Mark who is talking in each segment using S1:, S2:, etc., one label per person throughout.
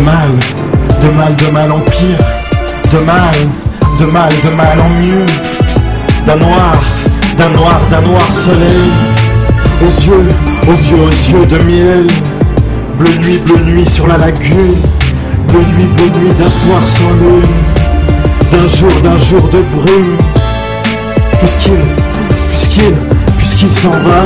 S1: de mal en pire, de mal en mieux, d'un noir soleil, aux yeux de miel, bleu nuit sur la lagune, bleu nuit d'un soir sans lune, d'un jour de brume, puisqu'il s'en va.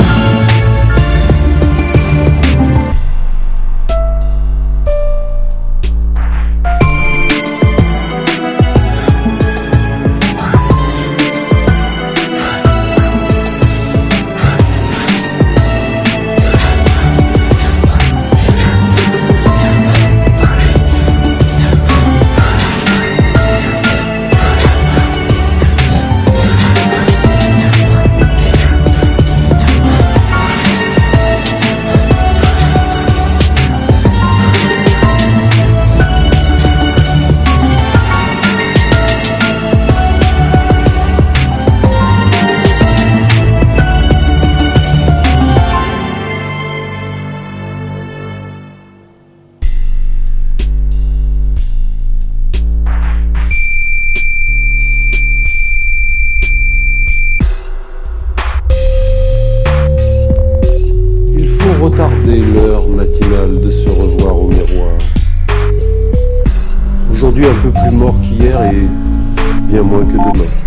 S2: Retarder l'heure matinale de se revoir au miroir. Aujourd'hui un peu plus mort qu'hier et bien moins que demain.